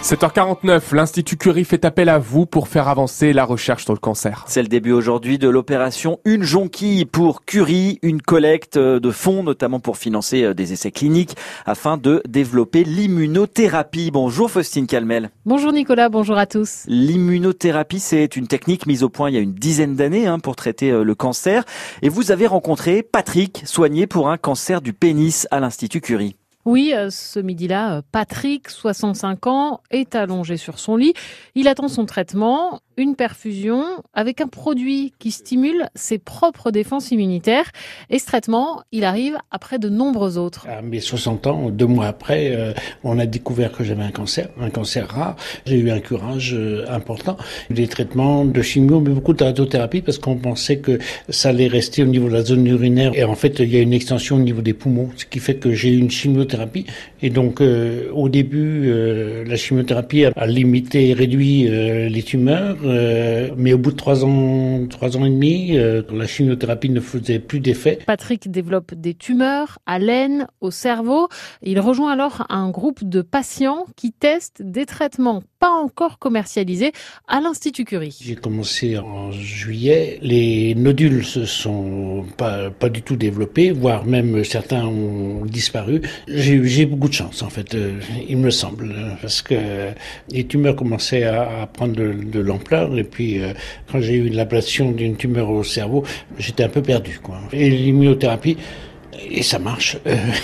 7h49, l'Institut Curie fait appel à vous pour faire avancer la recherche sur le cancer. C'est le début aujourd'hui de l'opération Une jonquille pour Curie, une collecte de fonds notamment pour financer des essais cliniques afin de développer l'immunothérapie. Bonjour Faustine Calmel. Bonjour Nicolas, bonjour à tous. L'immunothérapie, c'est une technique mise au point il y a une dizaine d'années pour traiter le cancer. Et vous avez rencontré Patrick, soigné pour un cancer du pénis à l'Institut Curie. Oui, ce midi-là, Patrick, 65 ans, est allongé sur son lit. Il attend son traitement, une perfusion avec un produit qui stimule ses propres défenses immunitaires. Et ce traitement, il arrive après de nombreux autres. À mes 60 ans, 2 mois après, on a découvert que j'avais un cancer rare. J'ai eu un curage important. Des traitements de chimio, mais beaucoup de radiothérapie parce qu'on pensait que ça allait rester au niveau de la zone urinaire. Et en fait, il y a une extension au niveau des poumons, ce qui fait que j'ai eu une chimiothérapie. Et donc, au début, la chimiothérapie a limité et réduit les tumeurs. Mais au bout de 3 ans et demi, la chimiothérapie ne faisait plus d'effet. Patrick développe des tumeurs à l'aine, au cerveau. Il rejoint alors un groupe de patients qui testent des traitements pas encore commercialisés à l'Institut Curie. J'ai commencé en juillet. Les nodules se sont pas du tout développés, voire même certains ont disparu. J'ai beaucoup de chance, en fait, il me semble, parce que les tumeurs commençaient à prendre de l'ampleur. Et puis, quand j'ai eu l'ablation d'une tumeur au cerveau, j'étais un peu perdu, quoi. Et l'immunothérapie, et ça marche.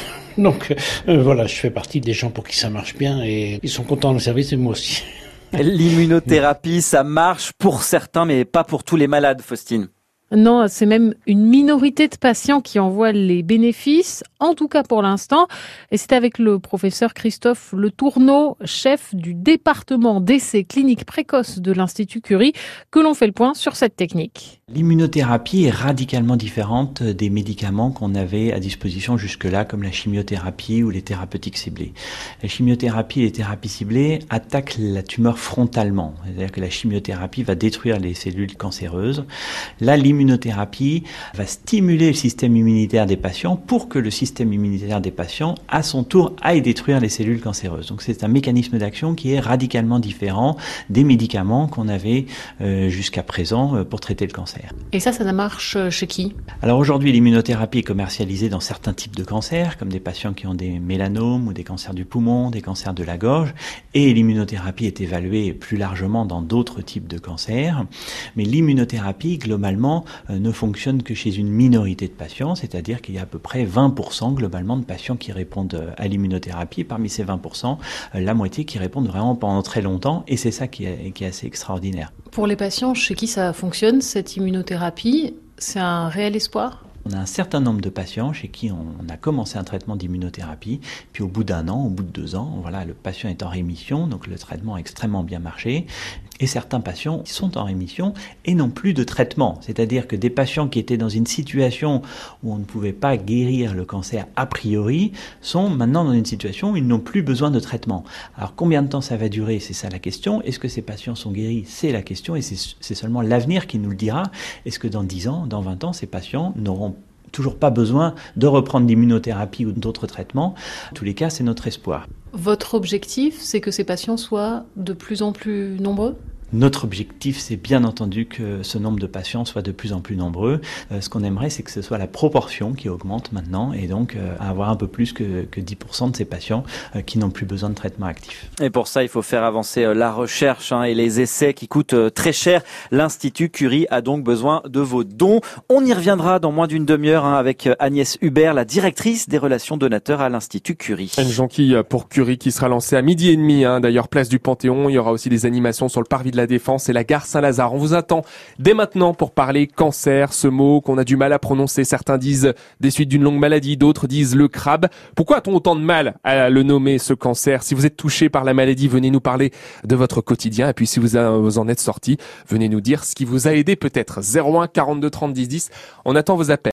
Donc, voilà, je fais partie des gens pour qui ça marche bien et ils sont contents de le service et moi aussi. L'immunothérapie, ça marche pour certains, mais pas pour tous les malades, Faustine. Non, c'est même une minorité de patients qui en voient les bénéfices, en tout cas pour l'instant. Et c'est avec le professeur Christophe Le Tourneau, chef du département d'essais cliniques précoces de l'Institut Curie, que l'on fait le point sur cette technique. L'immunothérapie est radicalement différente des médicaments qu'on avait à disposition jusque-là, comme la chimiothérapie ou les thérapeutiques ciblées. La chimiothérapie et les thérapies ciblées attaquent la tumeur frontalement. C'est-à-dire que la chimiothérapie va détruire les cellules cancéreuses. Là, l'immunothérapie va stimuler le système immunitaire des patients pour que le système immunitaire des patients, à son tour, aille détruire les cellules cancéreuses. Donc c'est un mécanisme d'action qui est radicalement différent des médicaments qu'on avait jusqu'à présent pour traiter le cancer. Et ça marche chez qui ? Alors aujourd'hui, l'immunothérapie est commercialisée dans certains types de cancers, comme des patients qui ont des mélanomes ou des cancers du poumon, des cancers de la gorge, et l'immunothérapie est évaluée plus largement dans d'autres types de cancers. Mais l'immunothérapie, globalement, ne fonctionne que chez une minorité de patients, c'est-à-dire qu'il y a à peu près 20% globalement de patients qui répondent à l'immunothérapie. Parmi ces 20%, la moitié qui répondent vraiment pendant très longtemps, et c'est ça qui est assez extraordinaire. Pour les patients chez qui ça fonctionne, cette immunothérapie, c'est un réel espoir ? On a un certain nombre de patients chez qui on a commencé un traitement d'immunothérapie, puis au bout d'1 an, au bout de 2 ans, voilà, le patient est en rémission, donc le traitement a extrêmement bien marché. Et certains patients sont en rémission et n'ont plus de traitement. C'est-à-dire que des patients qui étaient dans une situation où on ne pouvait pas guérir le cancer a priori sont maintenant dans une situation où ils n'ont plus besoin de traitement. Alors combien de temps ça va durer ? C'est ça la question. Est-ce que ces patients sont guéris ? C'est la question et c'est seulement l'avenir qui nous le dira. Est-ce que dans 10 ans, dans 20 ans, ces patients n'auront toujours pas besoin de reprendre l'immunothérapie ou d'autres traitements ? En tous les cas, c'est notre espoir. Votre objectif, c'est que ces patients soient de plus en plus nombreux ? Notre objectif, c'est bien entendu que ce nombre de patients soit de plus en plus nombreux. Ce qu'on aimerait, c'est que ce soit la proportion qui augmente maintenant et donc avoir un peu plus que 10% de ces patients qui n'ont plus besoin de traitement actif. Et pour ça, il faut faire avancer la recherche et les essais qui coûtent très cher. L'Institut Curie a donc besoin de vos dons. On y reviendra dans moins d'une demi-heure avec Agnès Hubert, la directrice des relations donateurs à l'Institut Curie. Une jonquille pour Curie qui sera lancée à 12h30. D'ailleurs, place du Panthéon. Il y aura aussi des animations sur le parvis de la Défense et la gare Saint-Lazare. On vous attend dès maintenant pour parler cancer, ce mot qu'on a du mal à prononcer. Certains disent des suites d'une longue maladie, d'autres disent le crabe. Pourquoi a-t-on autant de mal à le nommer, ce cancer ? Si vous êtes touché par la maladie, venez nous parler de votre quotidien. Et puis si vous en êtes sorti, venez nous dire ce qui vous a aidé peut-être. 01 42 30 10 10. On attend vos appels.